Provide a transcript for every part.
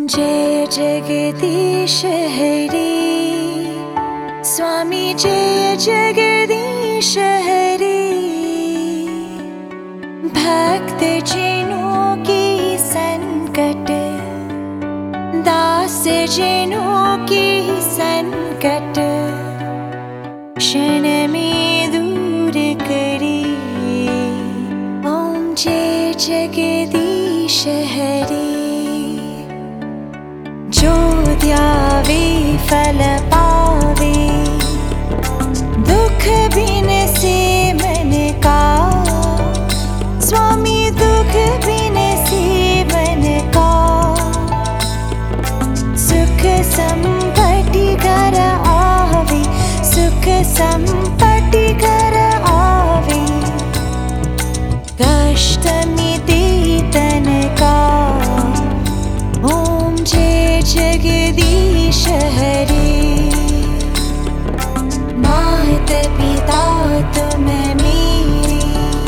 जय जगदीश हरि स्वामी जय जगदीश हरि भक्त जनों की संकट दास जनों की संकट क्षण में दूर करी ओम जय जगदीश हरि जो ध्यावे फल पावे दुख बिन से मन का स्वामी दुख बिन से मन का सुख संपत्ति कर आवे सुख संपत्ति कर आवे कष्ट मिटे तन का ओम जय जगदीश हरि मात पिता तुम मेरी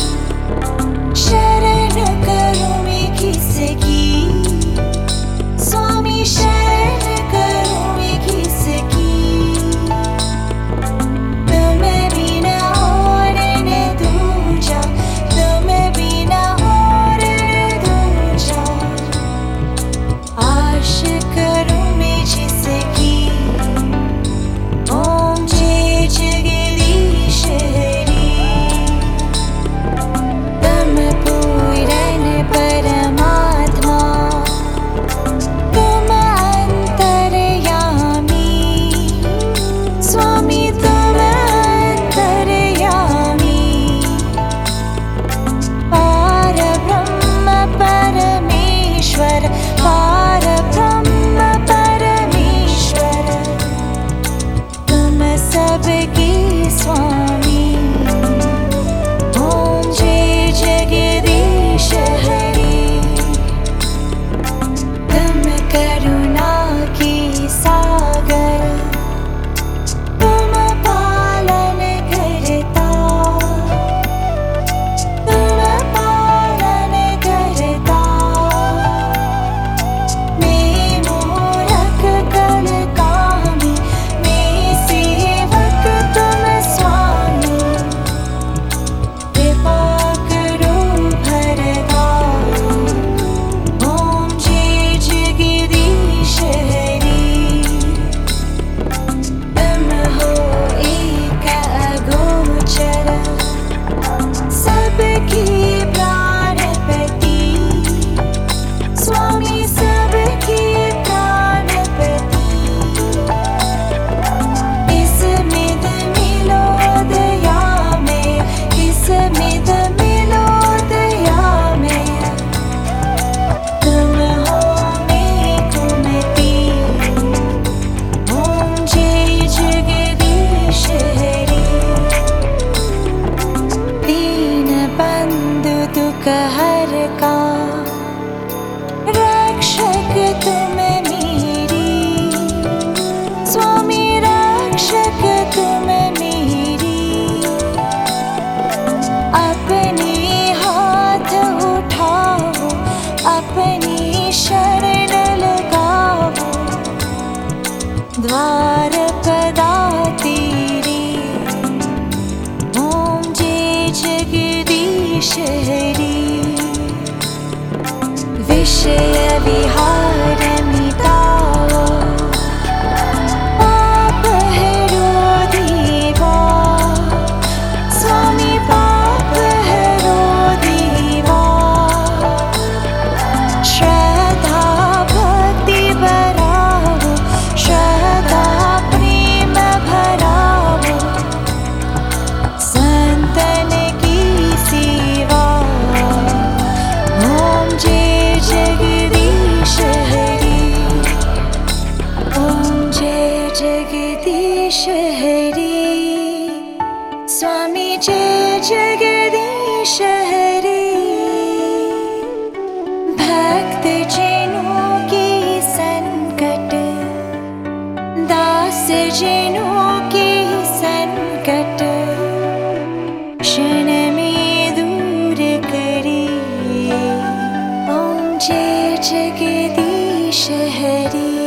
शरण करूं मैं किसकी स्वामी शरण करूं मैं किसकी तुम बिना और न दूजा तुम बिना और न दूजा आश करूं मैं जिसकी ओम जय जगदीश हरि तम पूरन परमात्मा तुम अंतर्यामी स्वामी तुम अंतर्यामी पार ब्रह्म परमेश्वर पार ब्रह्म परमेश्वर तुम सबके स्वामी ओम जय जगदीश हरि तुम करुणा के सागर तुम पालन करता तुम पालन करता मैं मूरख कल कामी मैं सेवक तुम स्वामी कृपा करो भरदा ओम जय जगदीश हरि तुम हो एक अगोचर सबकी प्राणपति स्वामी सबकी प्राणपति इस मिद मिलो दया में इस मिद मिलो दया में तुम हो मैं कुमति ओम जय जगदीश हरि दीन बंधु दुख हर का रक्षक तुम मेरी स्वामी रक्षक तुम मेरी अपने हाथ उठाओ अपनी शरण लगाओ द्वार पदा तेरे ओम जय जगदीश हरि विषय विहार मिटाओ पाप हरो देवा स्वामी पाप हरो देवा श्रद्धा भक्ति बढ़ाओ श्रद्धा प्रेम भराओ संतन की सेवा ओम जय जगदीश हरि ओम जय जगदीश हरि स्वामी जय जगदीश हरि भक्त जनों की संकट दास जनों की संकट क्षण में दूर करी ओम जय जगदीश शहरी